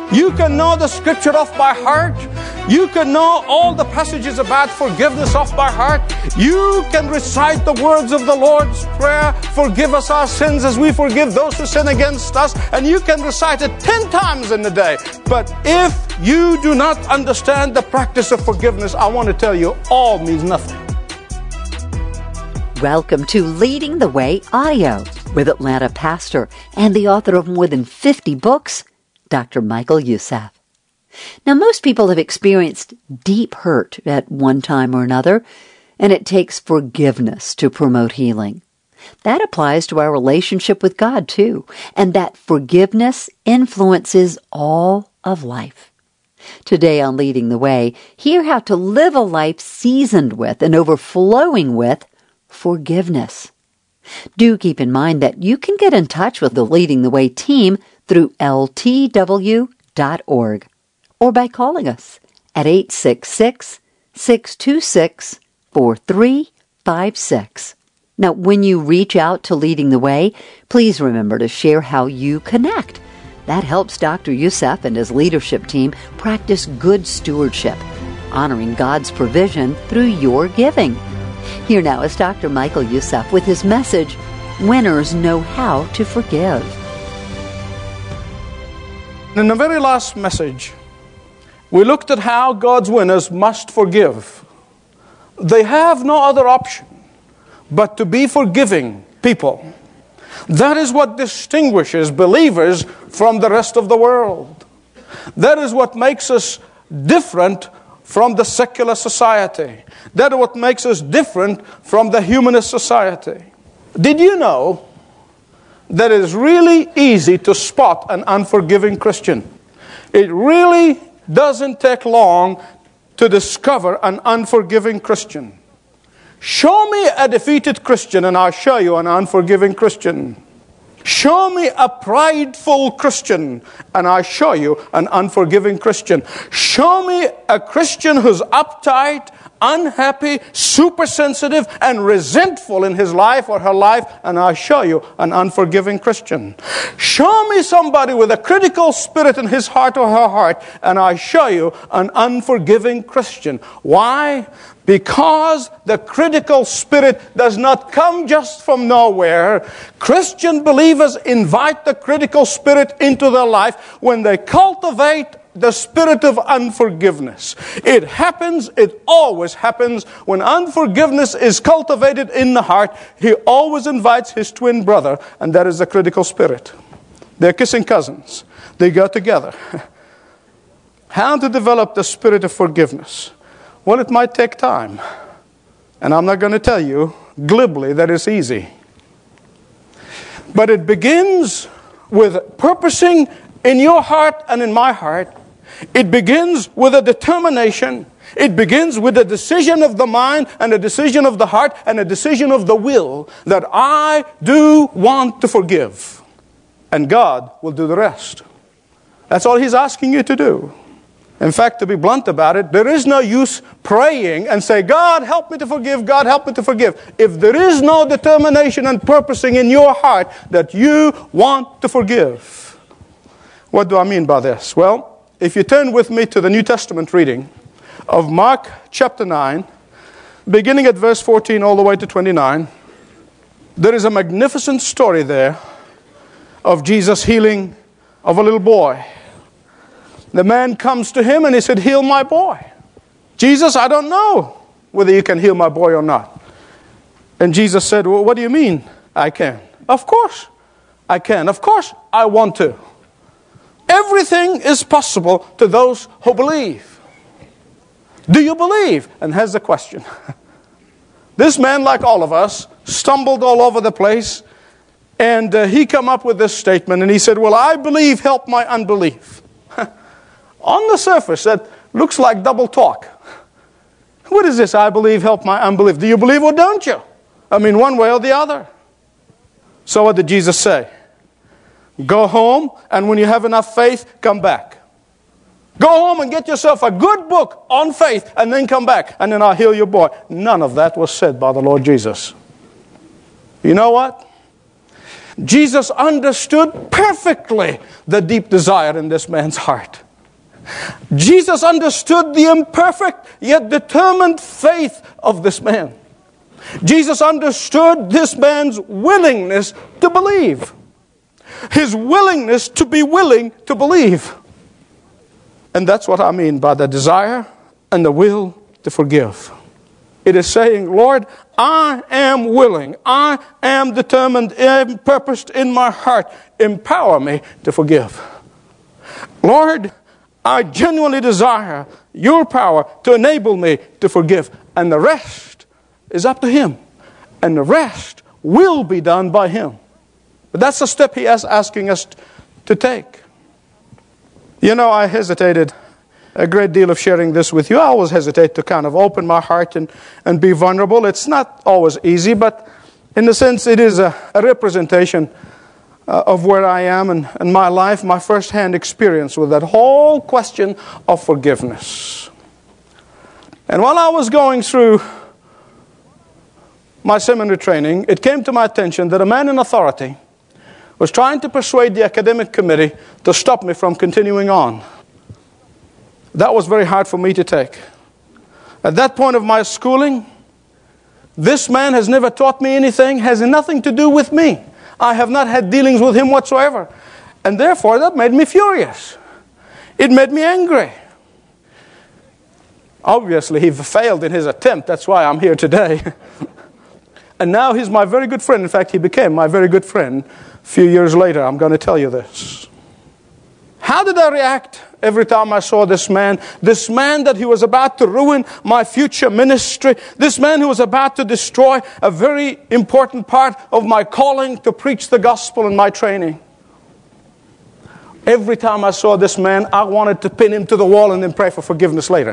You can know the scripture off by heart. You can know all the passages about forgiveness off by heart. You can recite the words of the Lord's Prayer, forgive us our sins as we forgive those who sin against us. And you can recite it 10 times in a day. But if you do not understand the practice of forgiveness, I want to tell you, all means nothing. Welcome to Leading the Way Audio with Atlanta pastor and the author of more than 50 books, Dr. Michael Youssef. Now, most people have experienced deep hurt at one time or another, and it takes forgiveness to promote healing. That applies to our relationship with God, too, and that forgiveness influences all of life. Today on Leading the Way, hear how to live a life seasoned with and overflowing with forgiveness. Do keep in mind that you can get in touch with the Leading the Way team through ltw.org or by calling us at 866-626-4356. Now, when you reach out to Leading the Way, please remember to share how you connect. That helps Dr. Youssef and his leadership team practice good stewardship, honoring God's provision through your giving. Here now is Dr. Michael Youssef with his message, Winners Know How to Forgive. In the very last message, we looked at how God's winners must forgive. They have no other option but to be forgiving people. That is what distinguishes believers from the rest of the world. That is what makes us different from the secular society. That is what makes us different from the humanist society. Did you know that it is really easy to spot an unforgiving Christian? It really doesn't take long to discover an unforgiving Christian. Show me a defeated Christian and I'll show you an unforgiving Christian. Show me a prideful Christian and I'll show you an unforgiving Christian. Show me a Christian who's uptight, unhappy, super sensitive, and resentful in his life or her life, and I'll show you an unforgiving Christian. Show me somebody with a critical spirit in his heart or her heart, and I'll show you an unforgiving Christian. Why? Because the critical spirit does not come just from nowhere. Christian believers invite the critical spirit into their life when they cultivate the spirit of unforgiveness. It happens, it always happens. When unforgiveness is cultivated in the heart, he always invites his twin brother, and that is the critical spirit. They're kissing cousins. They go together. How to develop the spirit of forgiveness? Well, it might take time. And I'm not going to tell you glibly that it's easy. But it begins with purposing in your heart and in my heart. It begins with a determination. It begins with a decision of the mind and a decision of the heart and a decision of the will that I do want to forgive. And God will do the rest. That's all He's asking you to do. In fact, to be blunt about it, there is no use praying and say, God, help me to forgive, God, help me to forgive. If there is no determination and purposing in your heart that you want to forgive. What do I mean by this? Well, if you turn with me to the New Testament reading of Mark chapter 9, beginning at verse 14 all the way to 29, there is a magnificent story there of Jesus healing of a little boy. The man comes to him and he said, heal my boy. Jesus, I don't know whether you can heal my boy or not. And Jesus said, well, what do you mean I can? Of course I can. Of course I want to. Everything is possible to those who believe. Do you believe? And here's the question. This man, like all of us, stumbled all over the place. And he came up with this statement. And he said, well, I believe, help my unbelief. On the surface, that looks like double talk. What is this? I believe, help my unbelief. Do you believe or don't you? I mean, one way or the other. So what did Jesus say? Go home, and when you have enough faith, come back. Go home and get yourself a good book on faith, and then come back, and then I'll heal your boy. None of that was said by the Lord Jesus. You know what? Jesus understood perfectly the deep desire in this man's heart. Jesus understood the imperfect yet determined faith of this man. Jesus understood this man's willingness to believe. His willingness to be willing to believe. And that's what I mean by the desire and the will to forgive. It is saying, Lord, I am willing. I am determined and purposed in my heart. Empower me to forgive. Lord, I genuinely desire your power to enable me to forgive. And the rest is up to him. And the rest will be done by him. But that's the step he is asking us to take. You know, I hesitated a great deal of sharing this with you. I always hesitate to kind of open my heart and be vulnerable. It's not always easy, but in a sense it is a representation of where I am and my life, my first-hand experience with that whole question of forgiveness. And while I was going through my seminary training, it came to my attention that a man in authority was trying to persuade the academic committee to stop me from continuing on. That was very hard for me to take. At that point of my schooling, this man has never taught me anything, has nothing to do with me. I have not had dealings with him whatsoever. And therefore, that made me furious. It made me angry. Obviously, he failed in his attempt. That's why I'm here today. And now he's my very good friend. In fact, he became my very good friend a few years later. I'm going to tell you this. How did I react every time I saw this man that he was about to ruin my future ministry, this man who was about to destroy a very important part of my calling to preach the gospel and my training? Every time I saw this man, I wanted to pin him to the wall and then pray for forgiveness later.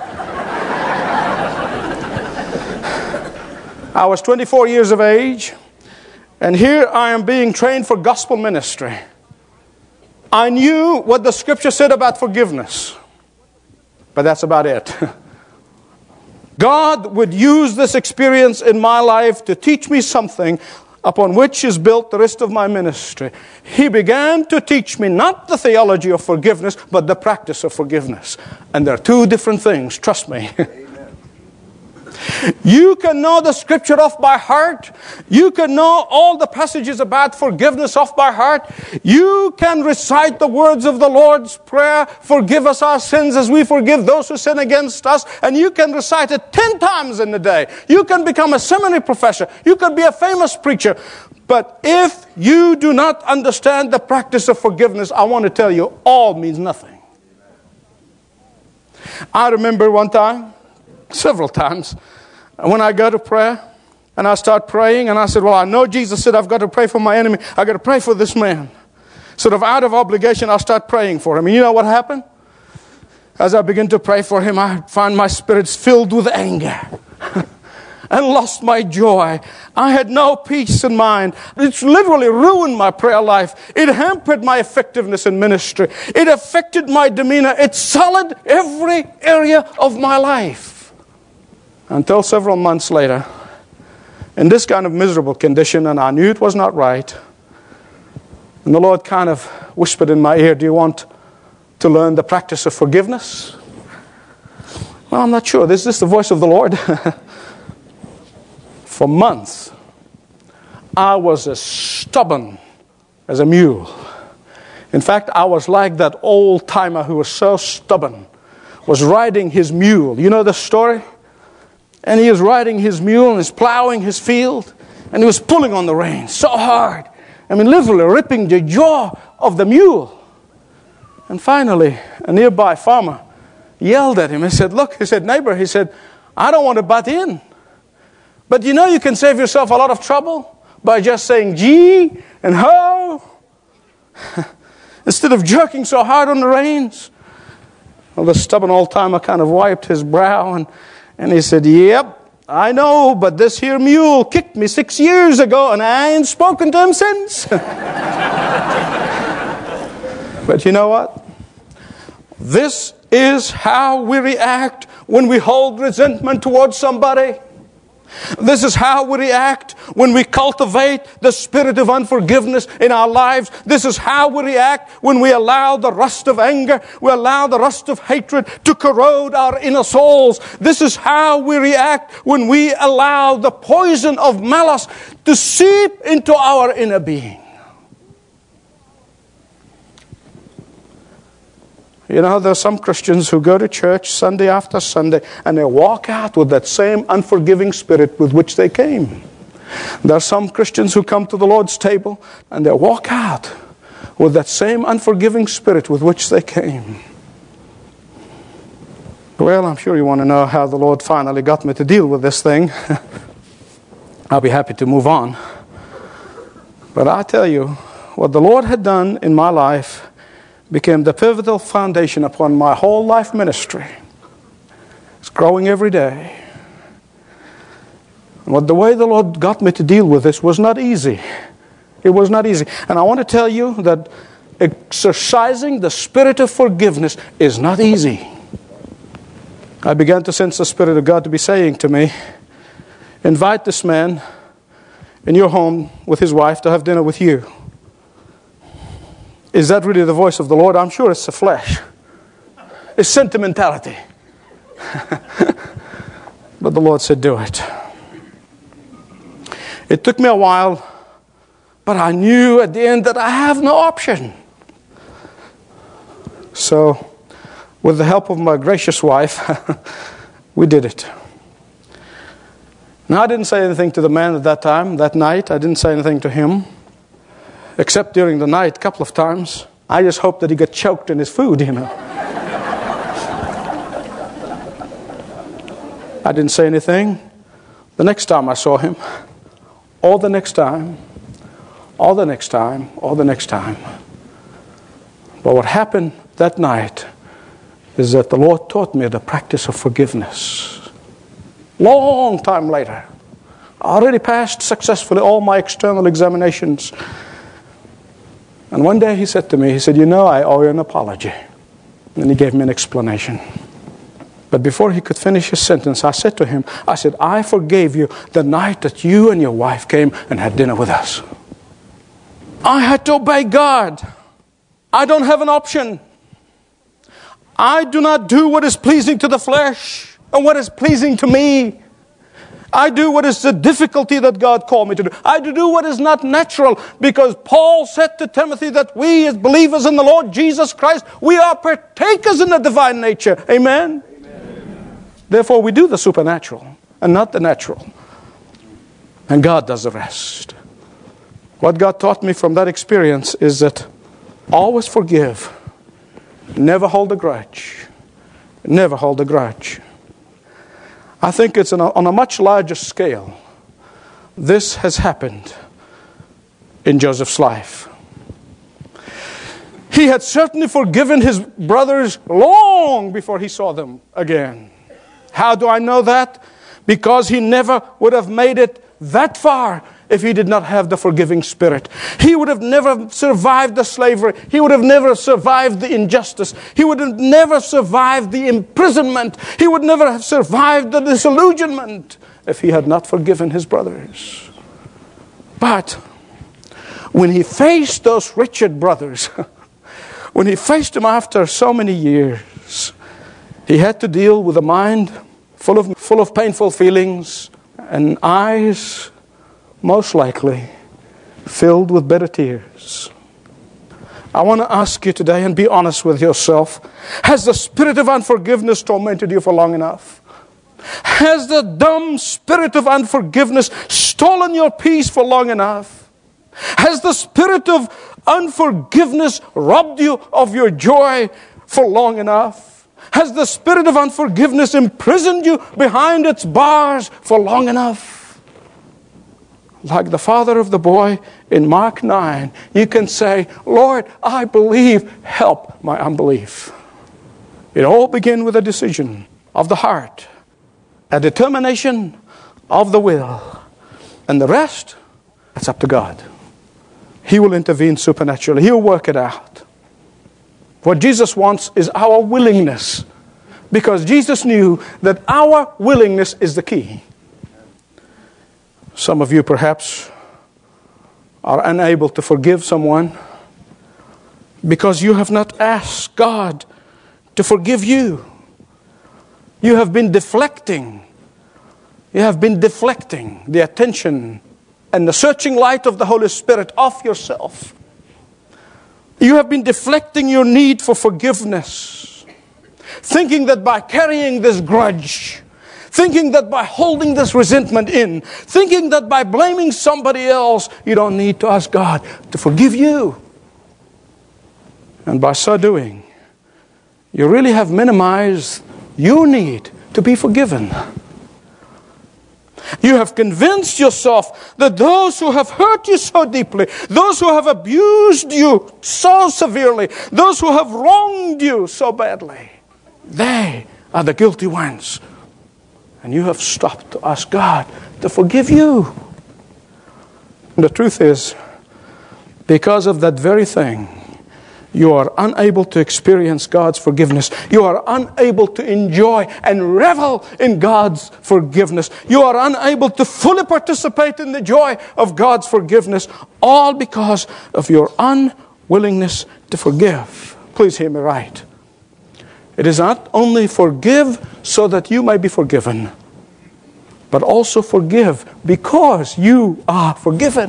I was 24 years of age, and here I am being trained for gospel ministry. I knew what the scripture said about forgiveness, but that's about it. God would use this experience in my life to teach me something upon which is built the rest of my ministry. He began to teach me not the theology of forgiveness, but the practice of forgiveness. And there are two different things, trust me. You can know the scripture off by heart. You can know all the passages about forgiveness off by heart. You can recite the words of the Lord's Prayer, forgive us our sins as we forgive those who sin against us. And you can recite it 10 times in a day. You can become a seminary professor. You can be a famous preacher. But if you do not understand the practice of forgiveness, I want to tell you, all means nothing. I remember one time, several times, when I go to prayer and I start praying and I said, well, I know Jesus said I've got to pray for my enemy. I've got to pray for this man. Sort of out of obligation, I'll start praying for him. And you know what happened? As I begin to pray for him, I find my spirits filled with anger and lost my joy. I had no peace in mind. It's literally ruined my prayer life. It hampered my effectiveness in ministry. It affected my demeanor. It sullied every area of my life. Until several months later, in this kind of miserable condition, and I knew it was not right, and the Lord kind of whispered in my ear, do you want to learn the practice of forgiveness? Well, I'm not sure. Is this the voice of the Lord? For months, I was as stubborn as a mule. In fact, I was like that old timer who was so stubborn, was riding his mule. You know the story? And he was riding his mule and he's plowing his field. And he was pulling on the reins so hard. I mean, literally ripping the jaw of the mule. And finally, a nearby farmer yelled at him. He said, look, he said, neighbor, he said, I don't want to butt in. But you know you can save yourself a lot of trouble by just saying gee and ho. Instead of jerking so hard on the reins. Well, the stubborn old timer kind of wiped his brow and he said, yep, I know, but this here mule kicked me 6 years ago and I ain't spoken to him since. But you know what? This is how we react when we hold resentment towards somebody. This is how we react when we cultivate the spirit of unforgiveness in our lives. This is how we react when we allow the rust of anger, we allow the rust of hatred to corrode our inner souls. This is how we react when we allow the poison of malice to seep into our inner being. You know, there are some Christians who go to church Sunday after Sunday and they walk out with that same unforgiving spirit with which they came. There are some Christians who come to the Lord's table and they walk out with that same unforgiving spirit with which they came. Well, I'm sure you want to know how the Lord finally got me to deal with this thing. I'll be happy to move on. But I tell you, what the Lord had done in my life became the pivotal foundation upon my whole life ministry. It's growing every day. But the way the Lord got me to deal with this was not easy. It was not easy. And I want to tell you that exercising the spirit of forgiveness is not easy. I began to sense the Spirit of God to be saying to me, invite this man in your home with his wife to have dinner with you. Is that really the voice of the Lord? I'm sure it's the flesh. It's sentimentality. But the Lord said, do it. It took me a while, but I knew at the end that I have no option. So, with the help of my gracious wife, we did it. Now, I didn't say anything to the man at that time, that night. I didn't say anything to him. Except during the night, a couple of times. I just hoped that he got choked in his food, you know. I didn't say anything. The next time I saw him, or the next time, or the next time, or the next time. But what happened that night is that the Lord taught me the practice of forgiveness. Long time later, I already passed successfully all my external examinations. And one day he said to me, he said, you know, I owe you an apology. And he gave me an explanation. But before he could finish his sentence, I said to him, I said, I forgave you the night that you and your wife came and had dinner with us. I had to obey God. I don't have an option. I do not do what is pleasing to the flesh and what is pleasing to me. I do what is the difficulty that God called me to do. I do what is not natural, because Paul said to Timothy that we as believers in the Lord Jesus Christ, we are partakers in the divine nature. Amen? Amen. Therefore we do the supernatural and not the natural. And God does the rest. What God taught me from that experience is that always forgive. Never hold a grudge. Never hold a grudge. I think it's on a much larger scale. This has happened in Joseph's life. He had certainly forgiven his brothers long before he saw them again. How do I know that? Because he never would have made it that far if he did not have the forgiving spirit. He would have never survived the slavery. He would have never survived the injustice. He would have never survived the imprisonment. He would never have survived the disillusionment if he had not forgiven his brothers. But when he faced those wretched brothers, when he faced them after so many years, he had to deal with a mind full of painful feelings and eyes most likely filled with bitter tears. I want to ask you today, and be honest with yourself, has the spirit of unforgiveness tormented you for long enough? Has the dumb spirit of unforgiveness stolen your peace for long enough? Has the spirit of unforgiveness robbed you of your joy for long enough? Has the spirit of unforgiveness imprisoned you behind its bars for long enough? Like the father of the boy in Mark 9, you can say, Lord, I believe, help my unbelief. It all began with a decision of the heart, a determination of the will. And the rest, it's up to God. He will intervene supernaturally. He'll work it out. What Jesus wants is our willingness, because Jesus knew that our willingness is the key. Some of you perhaps are unable to forgive someone because you have not asked God to forgive you. You have been deflecting. You have been deflecting the attention and the searching light of the Holy Spirit off yourself. You have been deflecting your need for forgiveness, thinking that by carrying this grudge, thinking that by holding this resentment in, thinking that by blaming somebody else, you don't need to ask God to forgive you. And by so doing, you really have minimized your need to be forgiven. You have convinced yourself that those who have hurt you so deeply, those who have abused you so severely, those who have wronged you so badly, they are the guilty ones. And you have stopped to ask God to forgive you. And the truth is, because of that very thing, you are unable to experience God's forgiveness. You are unable to enjoy and revel in God's forgiveness. You are unable to fully participate in the joy of God's forgiveness, all because of your unwillingness to forgive. Please hear me right. It is not only forgive so that you may be forgiven, but also forgive because you are forgiven.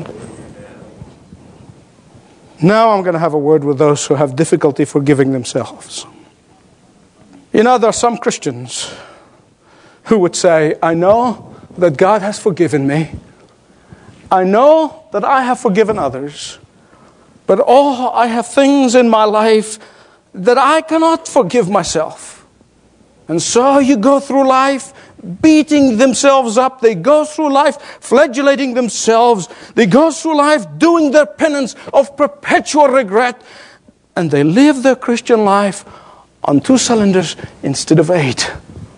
Now I'm going to have a word with those who have difficulty forgiving themselves. You know, there are some Christians who would say, I know that God has forgiven me. I know that I have forgiven others. But I have things in my life that I cannot forgive myself. And so you go through life beating themselves up. They go through life flagellating themselves. They go through life doing their penance of perpetual regret. And they live their Christian life on 2 cylinders instead of 8.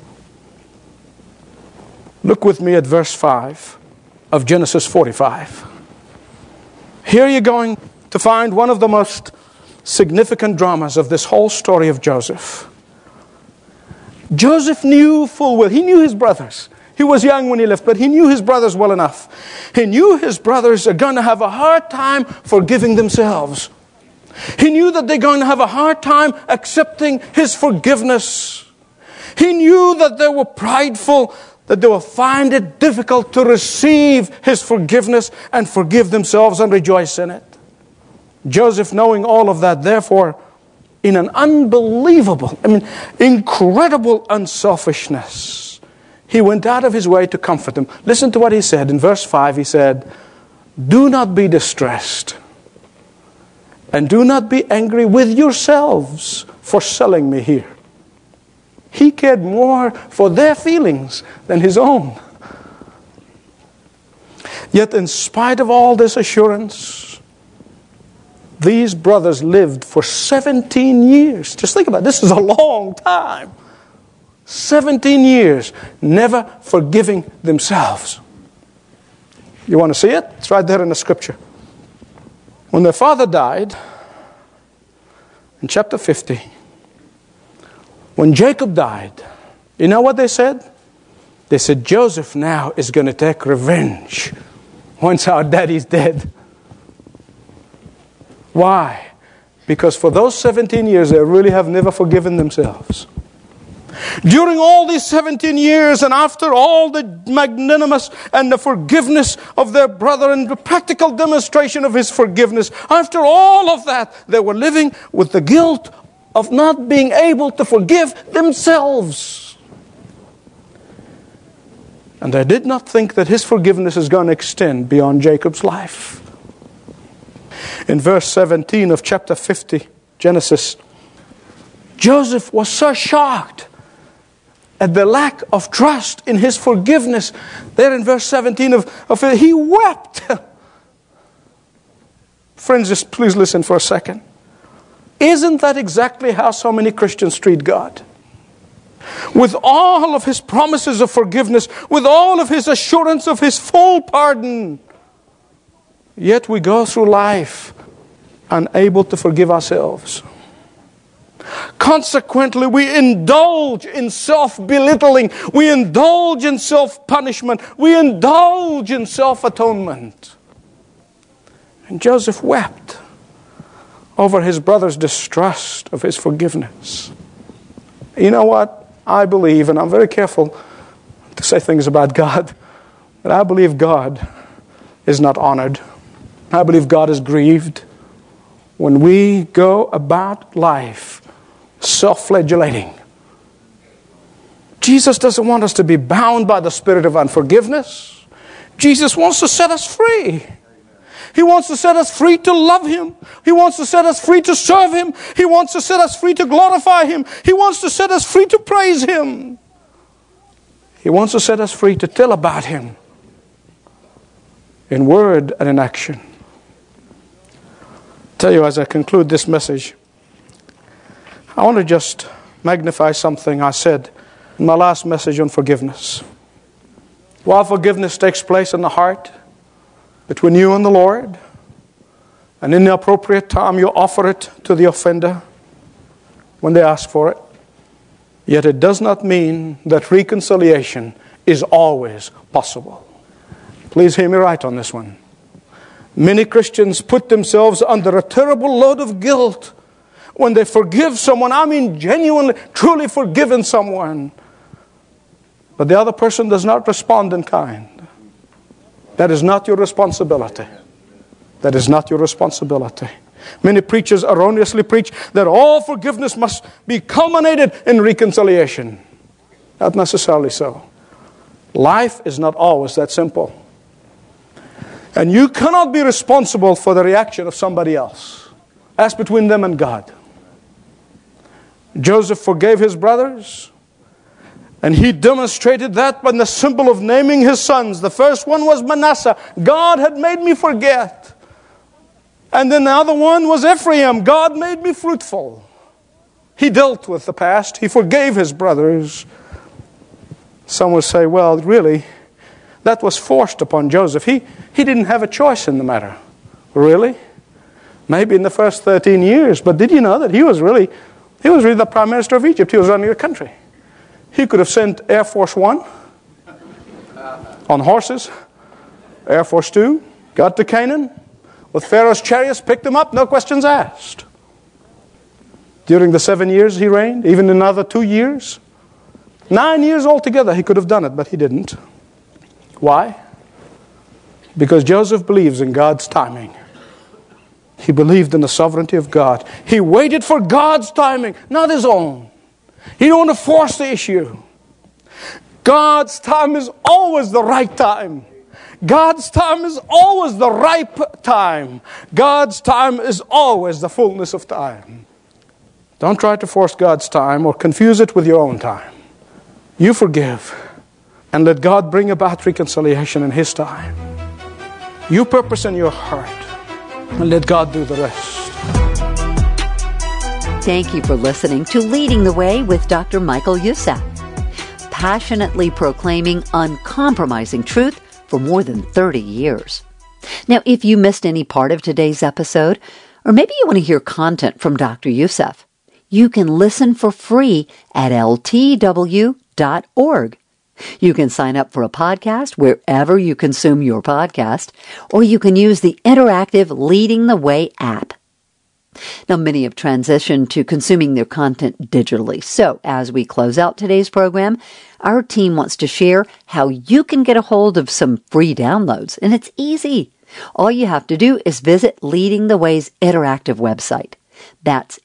Look with me at verse 5 of Genesis 45. Here you're going to find one of the most significant dramas of this whole story of Joseph. Joseph knew full well. He knew his brothers. He was young when he left, but he knew his brothers well enough. He knew his brothers are going to have a hard time forgiving themselves. He knew that they're going to have a hard time accepting his forgiveness. He knew that they were prideful, that they will find it difficult to receive his forgiveness and forgive themselves and rejoice in it. Joseph, knowing all of that, therefore, in an unbelievable, incredible unselfishness, he went out of his way to comfort them. Listen to what he said. In verse 5, he said, do not be distressed, and do not be angry with yourselves for selling me here. He cared more for their feelings than his own. Yet in spite of all this assurance, these brothers lived for 17 years. Just think about it. This is a long time. 17 years, never forgiving themselves. You want to see it? It's right there in the scripture. When their father died, in chapter 50, when Jacob died, you know what they said? They said, Joseph now is going to take revenge once our daddy's dead. Why? Because for those 17 years, they really have never forgiven themselves. During all these 17 years, and after all the magnanimous and the forgiveness of their brother and the practical demonstration of his forgiveness, after all of that, they were living with the guilt of not being able to forgive themselves. And they did not think that his forgiveness is going to extend beyond Jacob's life. In verse 17 of chapter 50, Genesis, Joseph was so shocked at the lack of trust in his forgiveness. There in verse 17 he wept. Friends, just please listen for a second. Isn't that exactly how so many Christians treat God? With all of his promises of forgiveness, with all of his assurance of his full pardon, yet we go through life unable to forgive ourselves. consequently, we indulge in self-belittling. We indulge in self-punishment. We indulge in self-atonement. And Joseph wept over his brother's distrust of his forgiveness. You know what? I believe, and I'm very careful to say things about God, but I believe God is not honored. I believe God is grieved when we go about life self-flagellating. Jesus doesn't want us to be bound by the spirit of unforgiveness. Jesus wants to set us free. He wants to set us free to love Him. He wants to set us free to serve Him. He wants to set us free to glorify Him. He wants to set us free to praise Him. He wants to set us free to tell about Him in word and in action. I tell you, as I conclude this message, I want to just magnify something I said in my last message on forgiveness. While forgiveness takes place in the heart, between you and the Lord, and in the appropriate time you offer it to the offender when they ask for it, yet it does not mean that reconciliation is always possible. Please hear me right on this one. Many Christians put themselves under a terrible load of guilt when they forgive someone. I mean genuinely, truly forgiven someone, but the other person does not respond in kind. That is not your responsibility. That is not your responsibility. Many preachers erroneously preach that all forgiveness must be culminated in reconciliation. Not necessarily so. Life is not always that simple. And you cannot be responsible for the reaction of somebody else. That's between them and God. Joseph forgave his brothers, and he demonstrated that by the symbol of naming his sons. The first one was Manasseh. God had made me forget. And then the other one was Ephraim. God made me fruitful. He dealt with the past. He forgave his brothers. Some will say, well, really, that was forced upon Joseph. He didn't have a choice in the matter. Really? Maybe in the first 13 years. But did you know that he was really the Prime Minister of Egypt? He was running the country. He could have sent Air Force One on horses, Air Force Two, got to Canaan with Pharaoh's chariots, picked them up, no questions asked. During the 7 years he reigned, even another 2 years, 9 years altogether, he could have done it, but he didn't. Why? Because Joseph believes in God's timing. He believed in the sovereignty of God. He waited for God's timing, not his own. He didn't want to force the issue. God's time is always the right time. God's time is always the ripe time. God's time is always the fullness of time. Don't try to force God's time or confuse it with your own time. You forgive and let God bring about reconciliation in His time. You purpose in your heart and let God do the rest. Thank you for listening to Leading the Way with Dr. Michael Youssef, passionately proclaiming uncompromising truth for more than 30 years. Now, if you missed any part of today's episode, or maybe you want to hear content from Dr. Youssef, you can listen for free at ltw.org. You can sign up for a podcast wherever you consume your podcast, or you can use the interactive Leading the Way app. Now, many have transitioned to consuming their content digitally. So, as we close out today's program, our team wants to share how you can get a hold of some free downloads. And it's easy. All you have to do is visit Leading the Way's interactive website. That's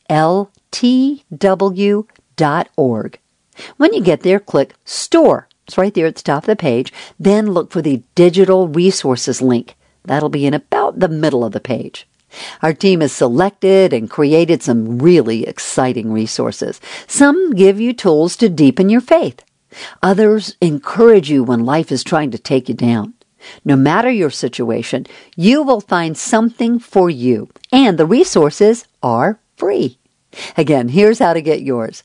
ltw.org. When you get there, click Store. It's right there at the top of the page. Then look for the Digital Resources link. That'll be in about the middle of the page. Our team has selected and created some really exciting resources. Some give you tools to deepen your faith. Others encourage you when life is trying to take you down. No matter your situation, you will find something for you. And the resources are free. Again, here's how to get yours.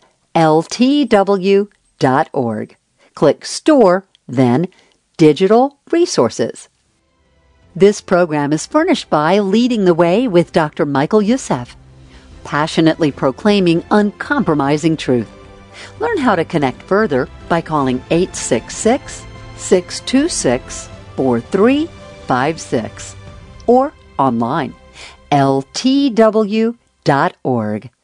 ltw.org. Click Store, then Digital Resources. This program is furnished by Leading the Way with Dr. Michael Youssef. passionately proclaiming uncompromising truth. Learn how to connect further by calling 866-626-4356 or online ltw.org.